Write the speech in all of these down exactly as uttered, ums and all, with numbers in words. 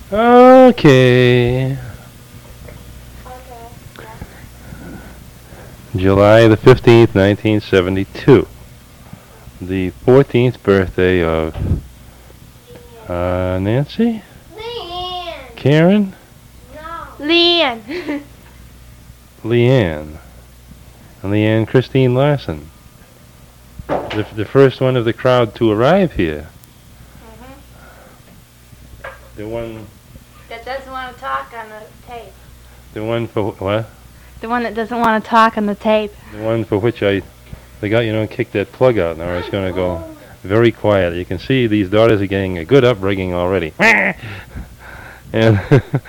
Okay. July the fifteenth, nineteen seventy-two. The fourteenth birthday of uh, Nancy? Leanne. Karen? No. Leanne. Leanne. Leanne Christine Larson. The, the first one of the crowd to arrive here. Mm-hmm. The one, That doesn't want to talk on the tape. the one for what? The one that doesn't want to talk on the tape. The one for which I, the guy, you know, kicked that plug out. Now it's going to go very quiet. You can see these daughters are getting a good upbringing already. And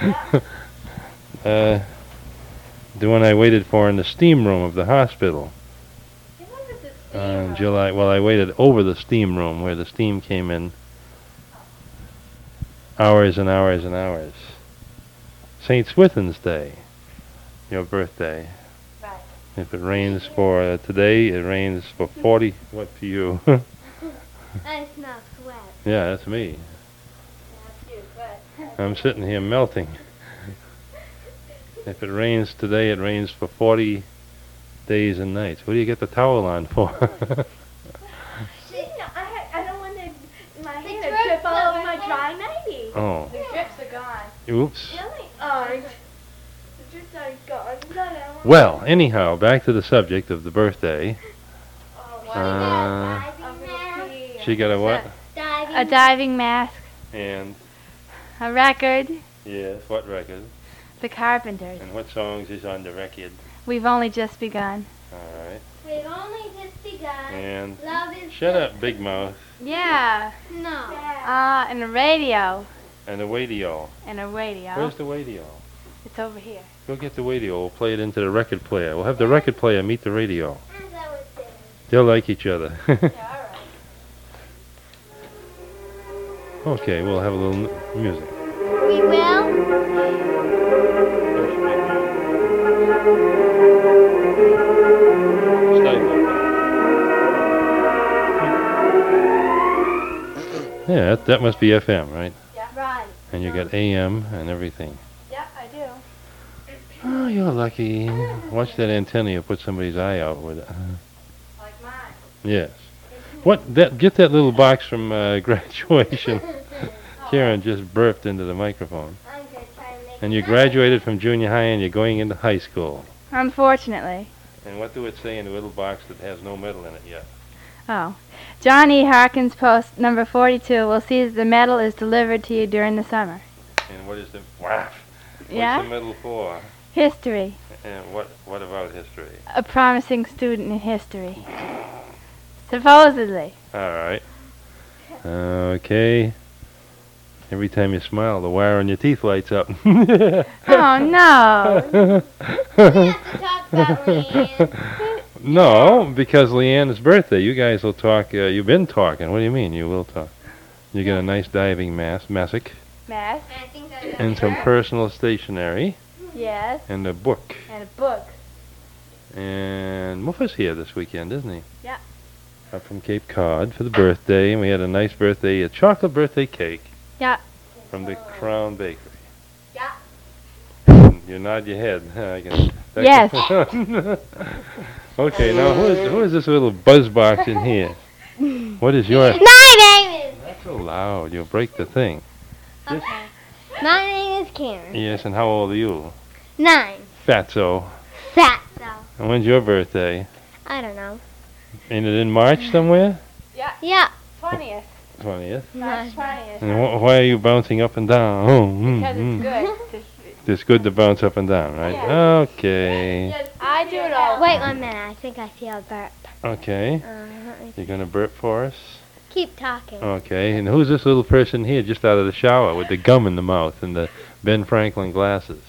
uh, the one I waited for in the steam room of the hospital. On July, well, I waited over the steam room where the steam came in. Hours and hours and hours. Saint Swithin's Day, your birthday. Right. If it rains for uh, today, it rains for forty. What to you? I smell sweat. Yeah, that's me. That's you, but I'm sitting here melting. If it rains today, it rains for forty days and nights. What do you get the towel on for? See, I, I don't want to, my The hair to drips trip all are over my gone. dry nightie. Oh, The drips are gone. oops. Really? Oh, the drips are gone. No, no. Well, anyhow, back to the subject of the birthday. Oh, What Uh, is that, diving mask? She got a what? Diving A diving mask, And, a record, yes, what record? The Carpenters. And what songs is on the record? We've only just begun. All right. We've only just begun. And, Love is shut good. up, Big Mouth. Yeah. No. Uh, and a radio. And the radio. And a radio. Where's the radio? It's over here. Go get the radio. We'll play it into the record player. We'll have the record player meet the radio. As I was saying. They'll like each other. Yeah, all right. Okay, we'll have a little m- music. We will. Yeah, that, that must be F M, right? Right. And you got A M and everything. Yeah, I do. Oh, you're lucky. Watch that antenna, you'll put somebody's eye out with it. Like mine. Yes. What? That? Get that little box from uh, graduation. Karen just burped into the microphone. I'm gonna try to make And you graduated from junior high and you're going into high school. Unfortunately. And what do it say in the little box that has no medal in it yet? Oh. John E. Harkins, post number forty-two, will see that the medal is delivered to you during the summer. And what is the waf? What's Yeah? the medal for? History. And what what about history? A promising student in history. Supposedly. All right. Okay. Every time you smile, the wire on your teeth lights up. Oh, no. We have to talk about Leanne. No, because Leanne's birthday. You guys will talk. Uh, you've been talking. What do you mean you will talk? You get a nice diving mask, mask, Math. I think I got and some it. personal stationery, Yes. and a book. And a book. And Muffa's here this weekend, isn't he? Yeah. Up from Cape Cod for the birthday, and we had a nice birthday, a chocolate birthday cake. Yeah. From the Crown Bakery. Yeah. You nod your head. I can, that Yes. can- Okay, now who is, who is this little buzz box in here? What is your... My name is. Not so loud, you'll break the thing. Okay. My name is Karen. Yes, and how old are you? Nine. Fatso. Fat though. And when's your birthday? I don't know. Ain't it in March somewhere? Yeah. twentieth. twentieth. March twentieth. And wh- why are you bouncing up and down? Oh, mm, Because mm. it's good. to- It's good to bounce up and down, right? Yeah. Okay. I do it all. Wait one minute. I think I feel a burp. Okay. Uh, let me You're gonna burp for us? keep talking. Okay. And who's this little person here just out of the shower with the gum in the mouth and the Ben Franklin glasses?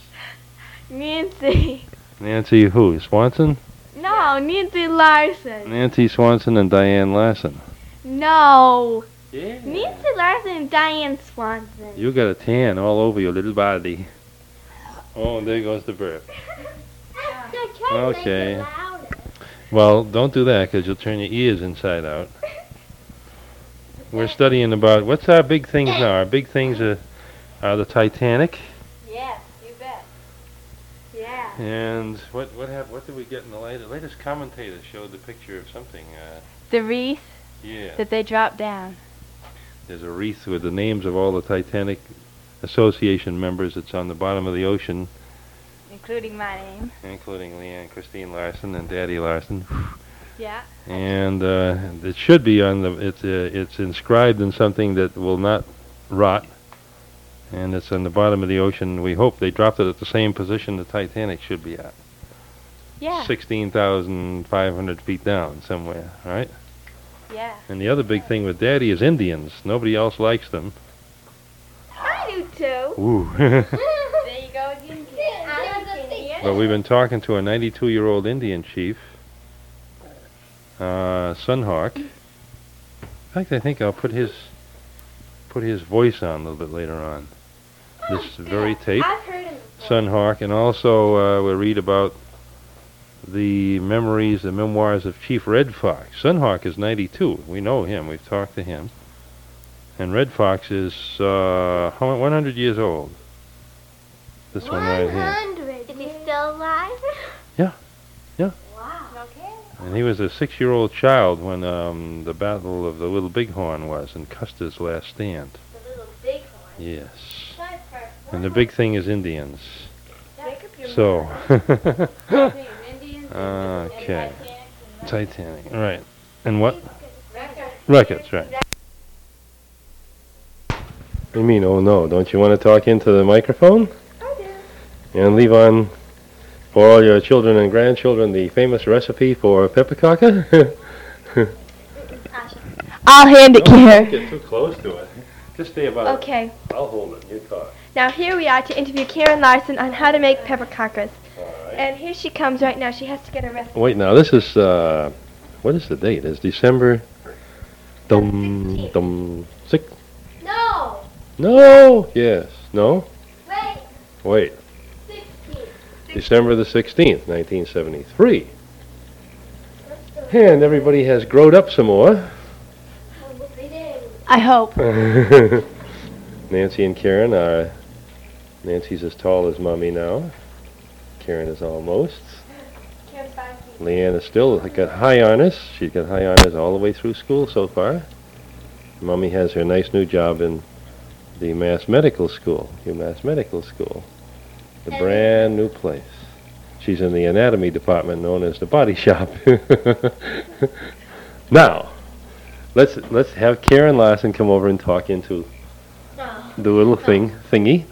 Nancy. Nancy who? Swanson? No, Nancy Larson. Nancy Swanson and Diane Larson. No. Yeah. Nancy Larson and Diane Swanson. You got a tan all over your little body. Oh, and there goes the burp. No, try to make Okay. it louder. Well, don't do that because you'll turn your ears inside out. We're studying about, what's our big things now? Our big things are are the Titanic. Yes, you bet. Yeah. And what what hap- what did we get in the latest? Latest commentator showed the picture of something. Uh, The wreath yeah. that they dropped down. There's a wreath with the names of all the Titanic Association members. It's on the bottom of the ocean, Including my name. including Leanne Christine Larson and Daddy Larson. Yeah. And uh, it should be on the. It's uh, it's inscribed in something that will not rot, and it's on the bottom of the ocean. We hope they dropped it at the same position the Titanic should be at. Yeah. Sixteen thousand five hundred feet down somewhere, right? Yeah. And the other big thing with Daddy is Indians. Nobody else likes them. I do too. Ooh. There you go again. kid. But we've been talking to a ninety-two-year-old Indian chief, uh, Sunhawk. In fact, I think I'll put his put his voice on a little bit later on. This very tape, I've heard him before. Sunhawk, and also uh, we'll read about the memories, the memoirs of Chief Red Fox. Sunhawk is ninety-two. We know him. We've talked to him. And Red Fox is uh, how- one hundred years old. This one right here. one hundred. Is he still alive? Yeah, yeah. Wow. Okay. And he was a six-year-old child when um, the Battle of the Little Bighorn was, and Custer's last stand. The little big one. Yes. Try for And the big thing is Indians. Make up your So, Indians okay. Titanic, right. And what? record. Records, right. What do you mean, oh no? Don't you want to talk into the microphone? I do. And leave on, for all your children and grandchildren, the famous recipe for peppercaca? I'll hand it Don't here. get too close to it. Just stay about Okay, it. I'll hold it. You talk. now here we are to interview Karen Larson on how to make peppercakers. All right. And here she comes right now. She has to get a recipe. Wait, now this is, uh, what is the date? It's December, dum, dum, six? No. No! Yes. No? Wait. Wait. sixteen. December the sixteenth, nineteen seventy-three. And everybody has growed up some more. Oh, they did. I hope. Nancy and Karen are, Nancy's as tall as Mommy now. Karen is almost. Karen's five feet. Leanne is still got high honors. She's got high honors all the way through school so far. Mommy has her nice new job in the Mass Medical School, UMass Medical School. The brand new place. She's in the anatomy department known as the body shop. Now, let's let's have Karen Larson come over and talk into No. the little thing thingy.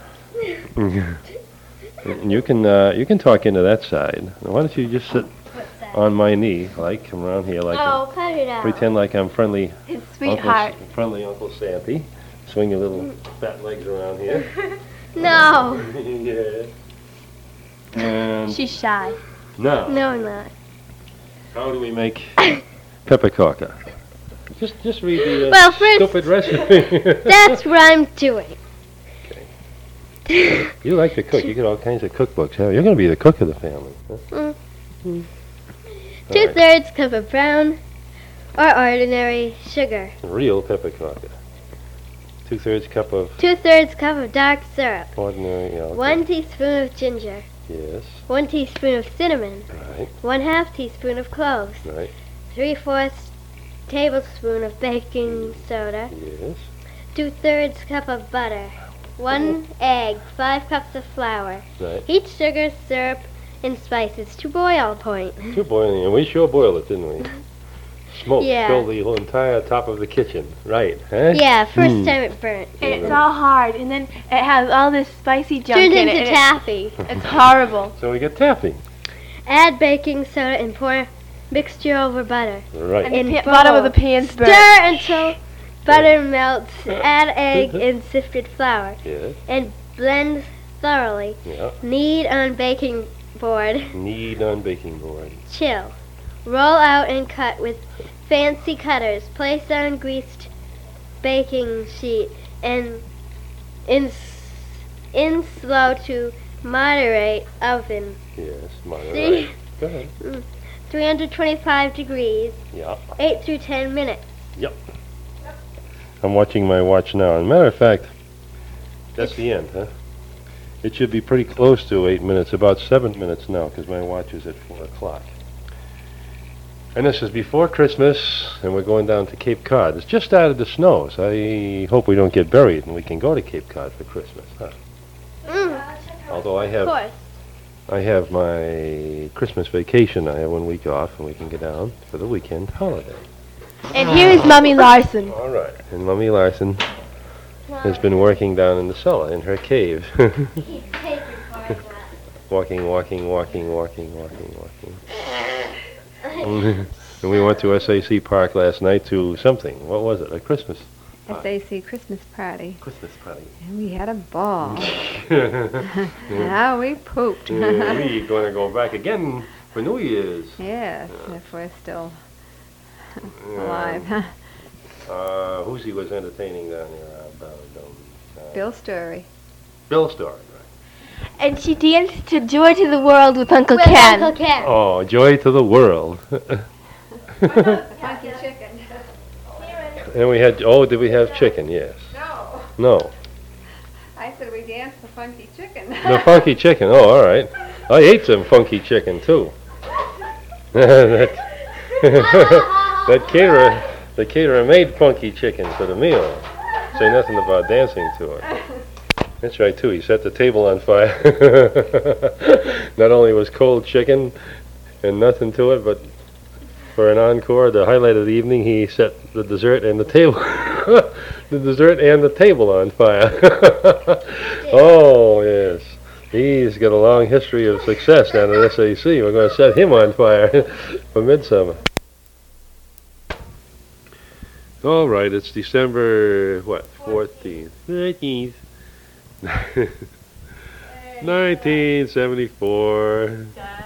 And you can uh, you can talk into that side. Why don't you just sit What's that? on my knee, like come around here, like Oh, cut it out. pretend like I'm friendly, His Uncle, sweetheart. friendly Uncle Santy. Swing your little fat legs around here. No. Yeah. And She's shy. now, No, I'm not. how do we make peppercaca? Just just read the uh, Well, first- stupid recipe. That's what I'm doing. You like to cook. You get all kinds of cookbooks. Huh? You're going to be the cook of the family. Huh? Mm. All Two right. thirds cup of brown or ordinary sugar. Real peppercaca. Two-thirds cup of Two thirds cup of dark syrup. ordinary. Yeah, okay. One teaspoon of ginger. Yes. One teaspoon of cinnamon. Right. One half teaspoon of cloves. Right. Three fourths tablespoon of baking soda. Yes. Two thirds cup of butter. One egg. Five cups of flour. Right. Heat sugar, syrup, and spices to boil point. Two boiling, and we sure boiled it, didn't we? Smoke Yeah. filled the whole entire top of the kitchen. Right. Huh? Yeah, first Hmm. time it burnt. And it's all hard. And then it has all this spicy junk Turned in into it. and taffy. it- It's horrible. So we get taffy. Add baking soda and pour mixture over butter. Right. And In the pa- bottom of the bowl. pan's burnt. Stir until butter melts. Add egg and sifted flour Yes. and blend thoroughly. Yeah. Knead on baking board. Knead on baking board. Chill. Roll out and cut with fancy cutters. Place on greased baking sheet and in s- in slow to moderate oven. Yes. Moderate. See? Go ahead. three hundred twenty-five degrees. Yeah. eight through ten minutes. I'm watching my watch now. As a matter of fact, That's the end, huh? It should be pretty close to eight minutes, about seven minutes now, because my watch is at four o'clock. And this is before Christmas, and we're going down to Cape Cod. It's just started to snow, so I hope we don't get buried and we can go to Cape Cod for Christmas, huh? Mm. Although I Of have, course. I have my Christmas vacation. I have one week off, and we can get down for the weekend holiday. And here is Mummy Larson. All right. And Mummy Larson has been working down in the cellar in her cave. He's taking part of that. Walking, walking, walking, walking, walking, walking. And we went to S A C Park last night to something. What was it? A Christmas S A C Christmas party. Christmas party. And we had a ball. Yeah, How we pooped. we going to go back again for New Year's. Yes, if we're still Yeah. alive. Uh, who's he was entertaining down there? Uh, about, um, uh, Bill Story. Bill Story, right? And she danced to Joy to the World with Uncle With Ken. Uncle Ken. Oh, joy to the world. Funky chicken. And we had, oh, did we have chicken? Yes. No. No. I said we danced the funky chicken. The funky chicken. Oh, all right. I ate some funky chicken too. that, that caterer, the caterer made funky chicken for the meal. Say nothing about dancing to it. That's right too. He set the table on fire. Not only was cold chicken and nothing to it, but for an encore, the highlight of the evening, he set the dessert and the table, the dessert and the table on fire. Oh yes, he's got a long history of success down at S A C. We're going to set him on fire for midsummer. All right, it's December what? Fourteenth, nineteenth, nineteen seventy-four,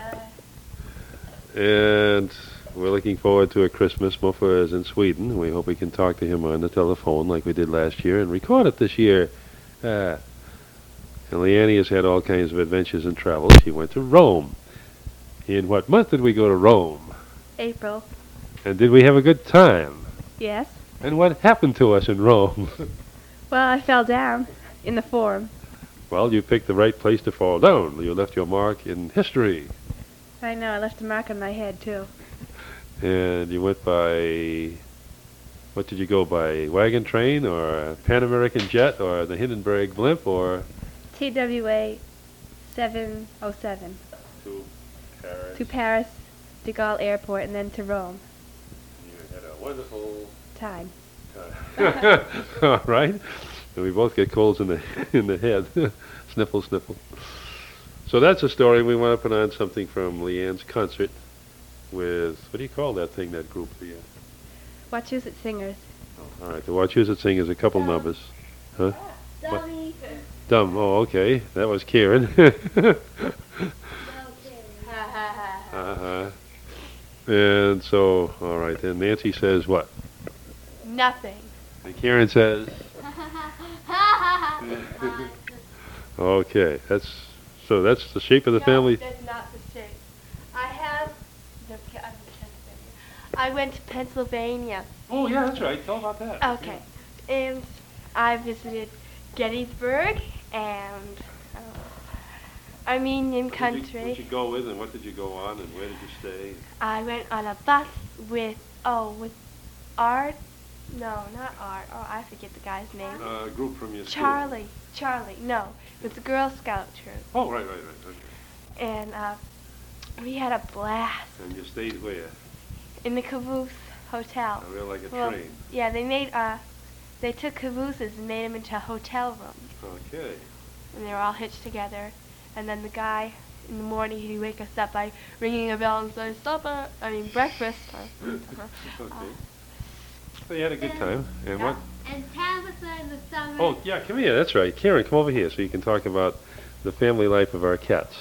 and we're looking forward to a Christmas. Muffa is in Sweden. We hope we can talk to him on the telephone like we did last year and record it this year. Ah. And Leanne has had all kinds of adventures and travels. She went to Rome. In what month did we go to Rome? April. And did we have a good time? Yes. And what happened to us in Rome? Well, I fell down in the Forum. Well, you picked the right place to fall down. You left your mark in history. I know, I left a mark on my head, too. And you went by, what did you go by, wagon train or a Pan American jet or the Hindenburg blimp or? T W A seven oh seven. To Paris. To Paris, de Gaulle Airport, and then to Rome. You had a wonderful Time. time. All right. And we both get colds in the in the head. Sniffle, sniffle. So that's a story. We want to put on something from Leanne's concert with, what do you call that thing, that group, Leanne? Wachusett Singers. Oh, all right, the Wachusett Sing is a couple numbers. Huh? Dummy. Dumb. Oh, okay. That was Karen. Uh-huh. And so, all right, then Nancy says what? Nothing. And Karen says? Okay, that's, so that's the shape of the family? That's not the shape. I have, the, I'm Pennsylvania. I went to Pennsylvania. Oh, yeah, that's right. Tell about that. Okay. And I visited Gettysburg and uh, Armenian Who'd you, country. who'd you go with, and what did you go on, and where did you stay? I went on a bus with, oh, with Art. No, not Art. Oh, I forget the guy's name. Uh, a group from your school. Charlie. Charlie. No, with the Girl Scout troop. Oh, right, right, right. Okay. And uh, we had a blast And you stayed where? in the Caboose Hotel. I real like a Well, train. yeah, they made uh, they took cabooses and made them into hotel rooms, Okay. and they were all hitched together. And then the guy in the morning he'd wake us up by ringing a bell and saying, "Stop it!" I mean breakfast. Or, Okay. So you had a good time. And what? And Tabitha in the summer. Oh, yeah, come here. That's right. Karen, come over here so you can talk about the family life of our cats.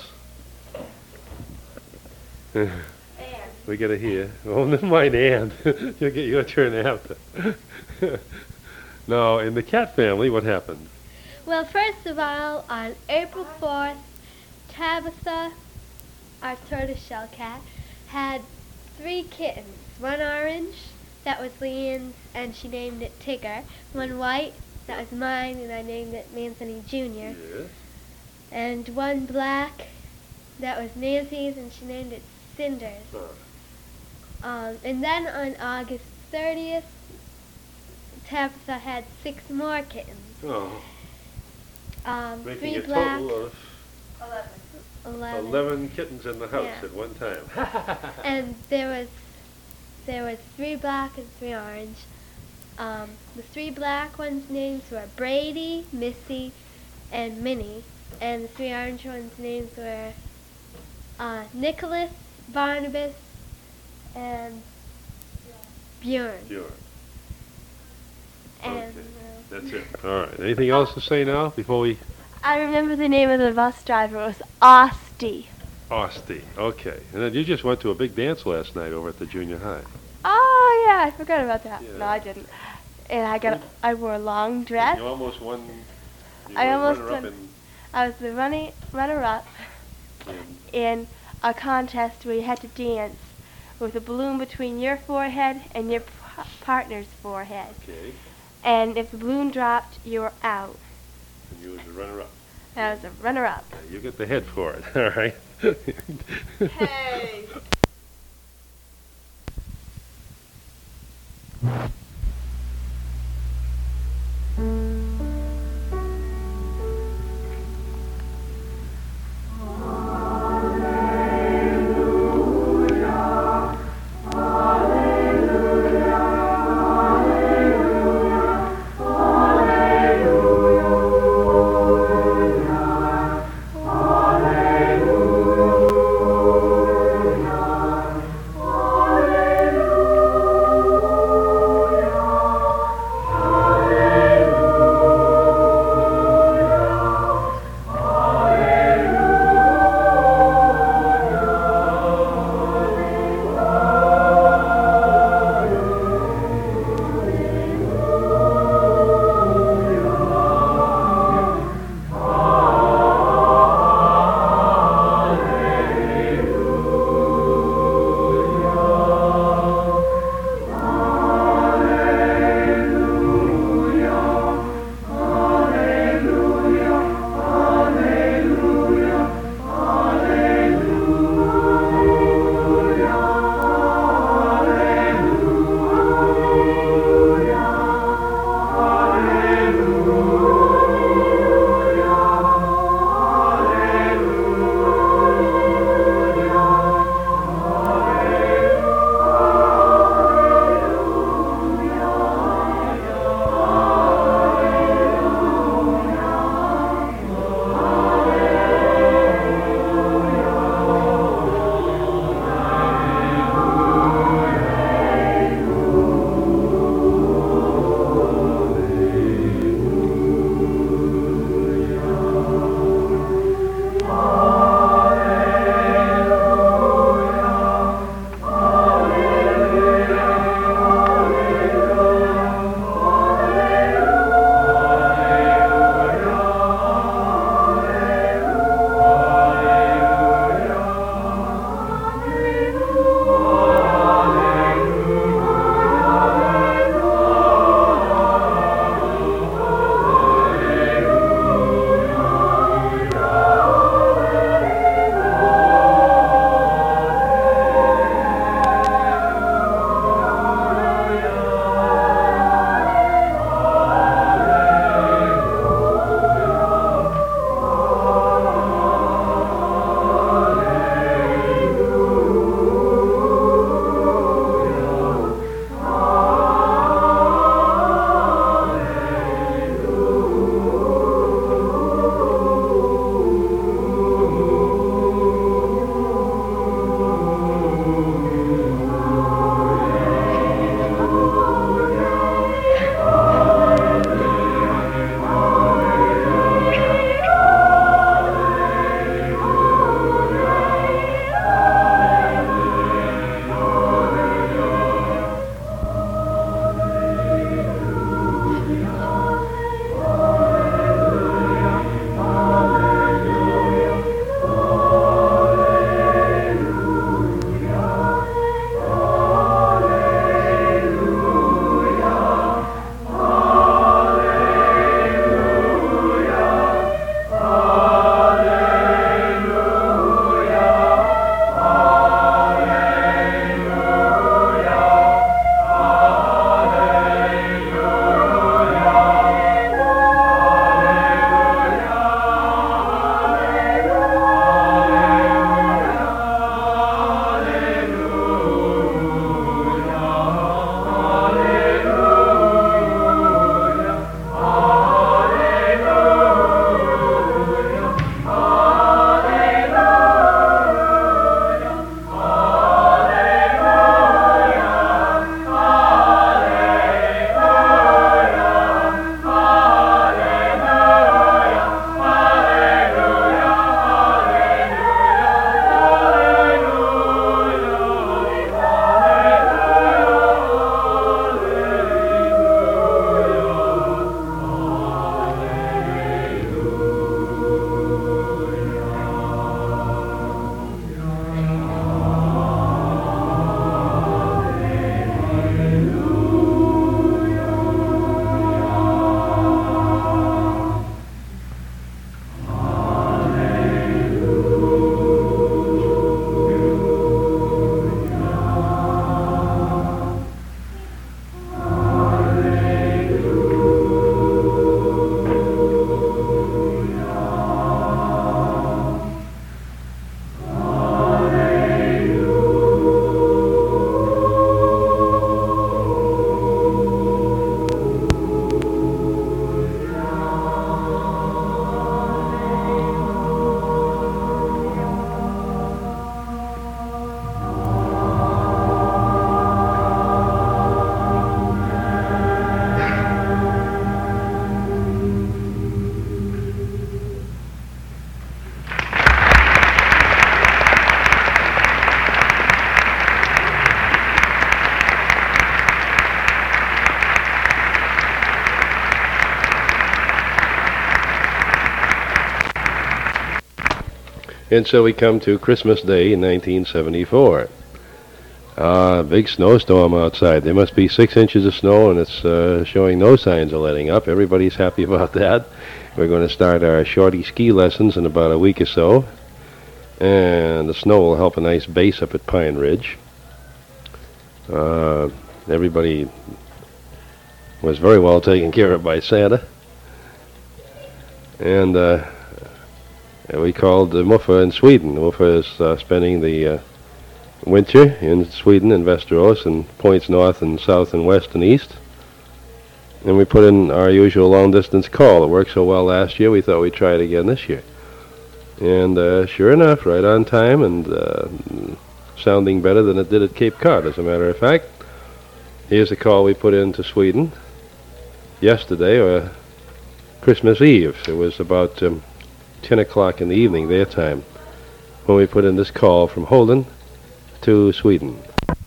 We gotta hear. Oh, never mind, Ann. You'll get your turn after. Now, in the cat family, what happened? Well, first of all, on April fourth, Tabitha, our tortoiseshell cat, had three kittens. One orange, that was Leanne's, and she named it Tigger. One white, That was mine, and I named it Manthony Junior Yes. And one black, that was Nancy's, and she named it Cinders. Huh. Um, and then on August thirtieth, Tabitha had six more kittens. Oh, Um, making three a black, total of eleven. eleven kittens in the house Yeah. at one time. And there was there was three black and three orange. Um, the three black ones' names were Brady, Missy, and Minnie, and the three orange ones' names were uh, Nicholas, Barnabas, and Bjorn. Sure. And Okay. uh, That's it. All right. Anything else to say now before we... I remember the name of the bus driver. It was Osty. Osty. Okay. And then you just went to a big dance last night over at the junior high. Oh yeah, I forgot about that. Yeah. No, I didn't. And I got, I wore a long dress. You almost won... You I were almost runner-up won. in- I was the running runner-up in in a contest where you had to dance with a balloon between your forehead and your p- partner's forehead. Okay. And if the balloon dropped, you were out. And you was the runner-up. And I was a runner-up. You get the head for it. All right. Hey. And so we come to Christmas Day in nineteen seventy-four. Uh, big snowstorm outside. There must be six inches of snow, and it's uh, showing no signs of letting up. Everybody's happy about that. We're going to start our shorty ski lessons in about a week or so. And the snow will help a nice base up at Pine Ridge. Uh, everybody was very well taken care of by Santa. And uh, we called uh, Muffa in Sweden. Muffa is uh, spending the uh, winter in Sweden in Västerås and points north and south and west and east. And we put in our usual long-distance call. It worked so well last year, we thought we'd try it again this year. And uh, sure enough, right on time and uh, sounding better than it did at Cape Cod, as a matter of fact. Here's the call we put into Sweden yesterday, or Christmas Eve. It was about um, ten o'clock in the evening, their time, when we put in this call from Holden to Sweden.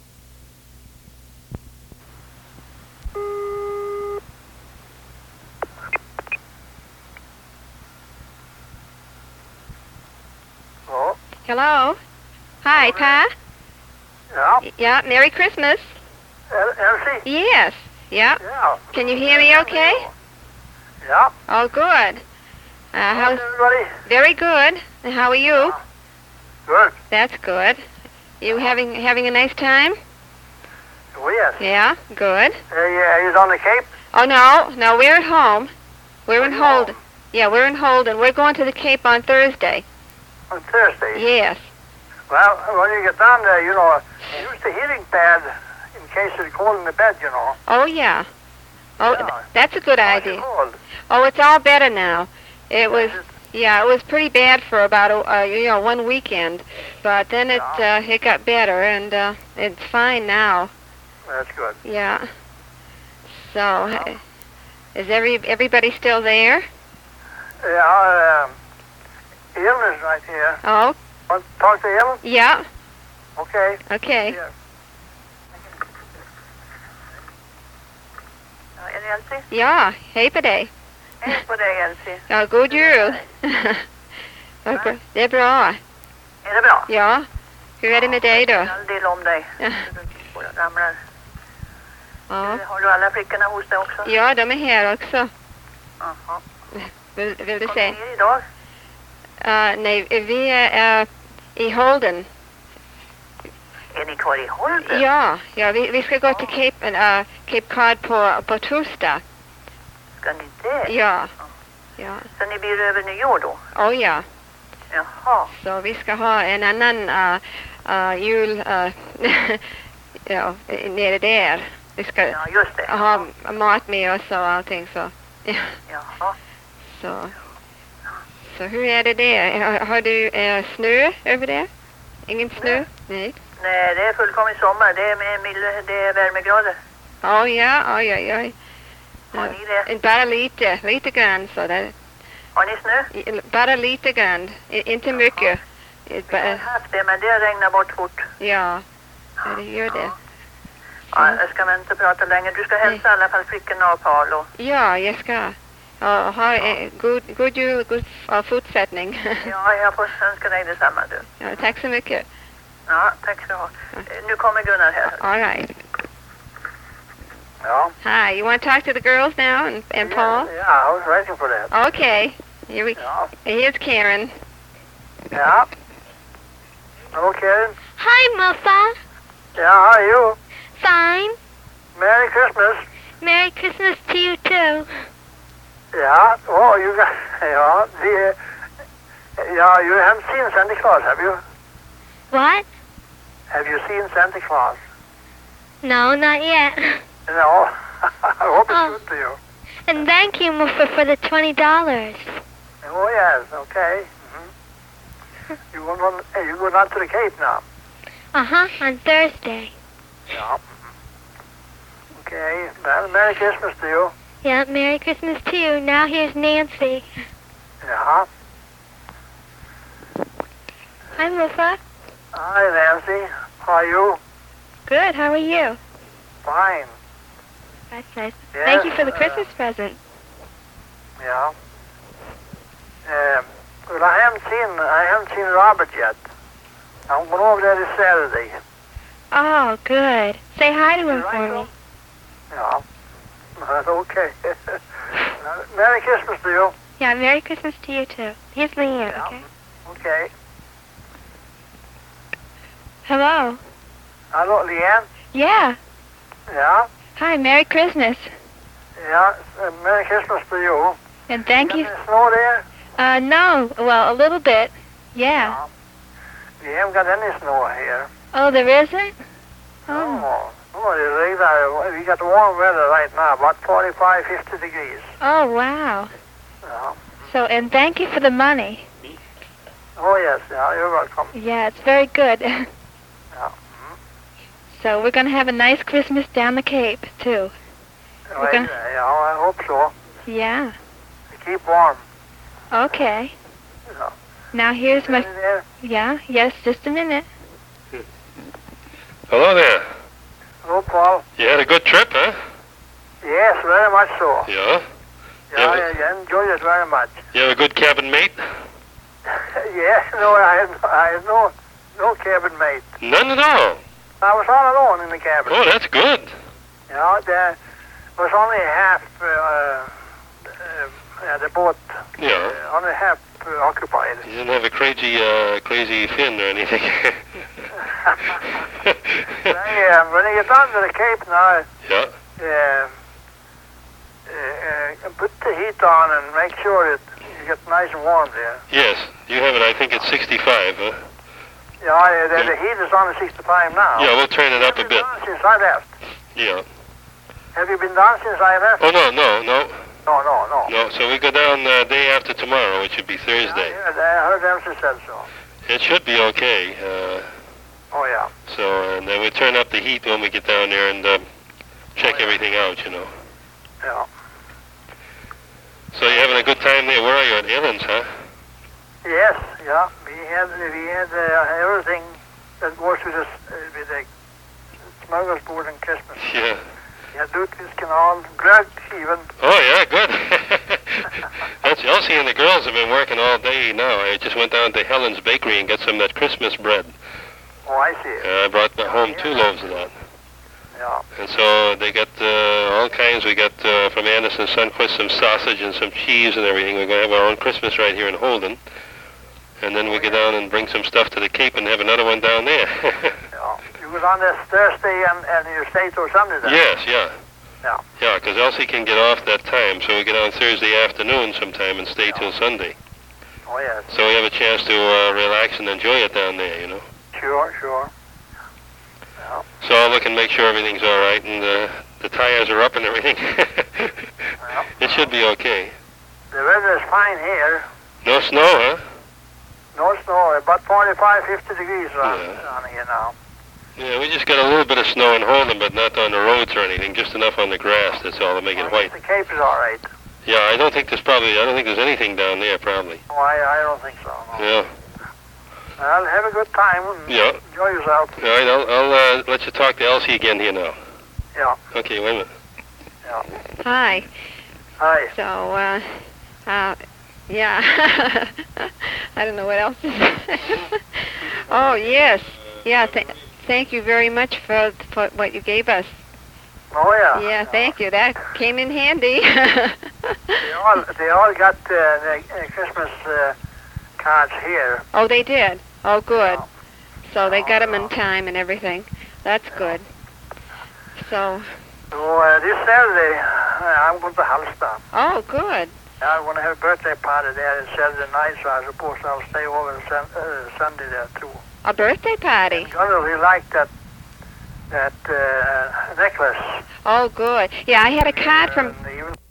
Hello? Hello. Hi, Pa. Yeah? Yeah, Merry Christmas. El- Elsie? Yes. Yeah. Yeah. Can you hear me okay? Yeah. Oh, good. Uh, How's how's everybody? very good. And how are you? Good. That's good. You having having a nice time? Oh, yes. Yeah, good. Uh, yeah, you on the Cape? Oh no, no, we're at home. We're in Oh, you're Holden. home. Yeah, we're in Holden. We're going to the Cape on Thursday. On Thursday? Yes. Well, when you get down there, you know, use the heating pad in case it's cold in the bed, you know. Oh yeah. Oh, Yeah. th- that's a good How's it idea. cold? Oh, it's all better now. It was, Is it- yeah, it was pretty bad for about a, uh, you know, one weekend, but then it uh, it got better, and uh, it's fine now. That's good. Yeah. So, uh, is every everybody still there? Yeah, um, Ellen is right here. Oh, Want to talk to Ellen? yeah. Okay. Okay. Yeah. Är det Elsie? Ja, hej på dig. Hej på dig Elsie. Ja, god jul. Vad bra. Det är bra. Är det bra? Ja. Hur är det med dig då? Jag tycker en del om dig. Ja. Jag ramlar. Ja. Har du alla flickorna hos dig också? Ja, de är här också. Jaha. Vill, vill du Kom se? ni ner idag? Uh, nej, vi är uh, i Holden. Är ni kvar i Holden? Ja, ja vi, vi ska gå till Cape, uh, Cape Cod på, på torsdag. Ska ni det? Ja. Ja. Så ni blir över nyår då? Oh ja. Jaha. Så vi ska ha en annan uh, uh, jul uh, ja, nere där. Vi ska Ja, just det. ha mat med oss och allting så. Ja. Jaha. Så, så hur är det där? Har, har du uh, snö över där? Ingen snö? Nej. Nej, det är fullkomligt sommar. Det är med milda, det är värmegrader. Oh ja, oj oj oj. Har ni det? Bara lite, lite grann så där. Har ni snö? I- Bara lite grann, I- inte mycket. I- Vi ba- har haft det, men det regnar bort fort. Ja, ja, det gör det. Ja, jag ska inte prata längre. Du ska hälsa i alla fall flickorna och Paolo. Ja, jag ska. Ja, ha en god, god jul, god f- fortsättning. Ja, jag får önska dig detsamma du. Ja, tack så mycket. Ja, tack ska du ha. Eh, Nu kommer Gunnar här. All right. Ja. Hi, you want to talk to the girls now and, and Paul? Yeah, yeah, I was waiting for that. Okay. Here we, Yeah. here's Karen. Yeah. Hello, Karen. Hi, Muffa. Yeah, how are you? Fine. Merry Christmas. Merry Christmas to you, too. Yeah. Oh, you got, yeah, the, yeah, you haven't seen Santa Claus, have you? What? Have you seen Santa Claus? No, not yet. No. I hope it's Oh. good to you. And thank you, Muffa, for the twenty dollars. Oh, yes, okay. Mm-hmm. You going on, hey, you going on to the Cape now? Uh-huh, on Thursday. Yeah. Okay. Well, Merry Christmas to you. Yeah, Merry Christmas to you. Now here's Nancy. Yeah. Hi, Muffa. Hi, Nancy. How are you? Good, how are you? Fine. That's nice. Yes, Thank you for the uh, Christmas present. Yeah. Um, Well, I haven't seen I haven't seen Robert yet. I'm going over there this Saturday. Oh, good. Say hi to him Right, for Bill? me. Yeah. That's okay. Uh, Merry Christmas to you. Yeah, Merry Christmas to you, too. Here's Leanne, Yeah. okay? Okay. Hello. Hello, Leanne. Yeah. Yeah. Hi, Merry Christmas. Yeah. Uh, Merry Christmas to you. And thank Got you. any snow there? Uh, no. Well, a little bit. Yeah. We haven't got any snow here. Oh, there isn't? Oh. Oh. Oh, it's like that. We got warm weather right now, about forty-five, fifty degrees. Oh, wow. Yeah. So, and thank you for the money. Oh, yes. Yeah, you're welcome. Yeah, it's very good. Yeah. So we're going to have a nice Christmas down the Cape, too. Right, gonna- yeah, I hope so. Yeah. Keep warm. Okay. Yeah. Now here's my... Any there? Yeah, yes, just a minute. Hello there. Hello, Paul. You had a good trip, huh? Yes, very much so. Yeah. Yeah, Yeah, I, I enjoyed it very much. You have a good cabin mate? Yes, no, I had, I had no, no cabin mate. None at all. I was all alone in the cabin. Oh, that's good. You know, there was only half, uh, uh, yeah, the boat, Yeah. uh, only half uh, occupied. You didn't have a crazy, uh, crazy fin or anything. Yeah, when you get down to the Cape now, Yeah. uh, uh, uh, put the heat on and make sure that you get nice and warm there. Yes. You have it, I think it's sixty-five, huh? Yeah, uh, the, the heat is on at sixty-five now. Yeah, we'll turn it up a Have you bit. been down since I left? Yeah. Have you been down since I left? Oh, no, no, no. No, no, no. No, so we go down uh, day after tomorrow, which should be Thursday. Yeah, I heard Emerson said so. It should be okay. Uh, Oh, yeah. so, and then we turn up the heat when we get down there and uh, check Oh, yeah. everything out, you know. Yeah. So you're having a good time there. Where are you? At Evans, huh? Yes, yeah. We had we had uh, everything that goes with this uh, with the smuggler's board and Christmas. Yeah. We had Lucas Canal, Greg even. Oh, yeah, good. That's Elsie and the girls have been working all day now. I just went down to Helen's Bakery and got some of that Christmas bread. Oh, I see. Uh, I brought back home two loaves of that. Yeah. And so they got uh, all kinds. We got uh, from Anderson Sunquist some sausage and some cheese and everything. We're going to have our own Christmas right here in Holden. And then we go down and bring some stuff to the Cape and have another one down there. Yeah. You was on this Thursday and, and you stayed till Sunday then? Yes, yeah. Yeah. Yeah, because Elsie can get off that time, so we get on Thursday afternoon sometime and stay till Sunday. Oh, yes. So we have a chance to uh, relax and enjoy it down there, you know. Sure, sure. Yeah. So I'll look and make sure everything's all right and uh, the tires are up and everything. Yeah. It should be okay. The weather is fine here. No snow, huh? No snow, about forty-five, fifty degrees on, Yeah. on here now. Yeah, we just got a little bit of snow in Holden, but not on the roads or anything. Just enough on the grass. That's all to make it white. The Cape is all right. Yeah, I don't think there's probably. I don't think there's anything down there. Probably. Oh, I, I don't think so. No. Yeah. Well, have a good time and Yeah. enjoy yourself. All right. I'll, I'll uh, let you talk to Elsie again here now. Yeah. Okay. Wait a minute. Hi. Hi. So, uh, uh, yeah. I don't know what else to say. Oh, yes. Yeah, th- thank you very much for, for what you gave us. Oh, yeah. Yeah, thank you. That came in handy. They all, they all got uh, the uh, Christmas uh, cards here. Oh, they did? Oh, good. So they got them in time and everything. That's good. So, So uh, this Saturday, uh, I'm going to Halston. oh, good. I'm going to have a birthday party there on Saturday night, so I suppose I'll stay over on sun, uh, Sunday there, too. A birthday party. Gunnar, he liked that, that uh, necklace. Oh, good. Yeah, I had a card from And even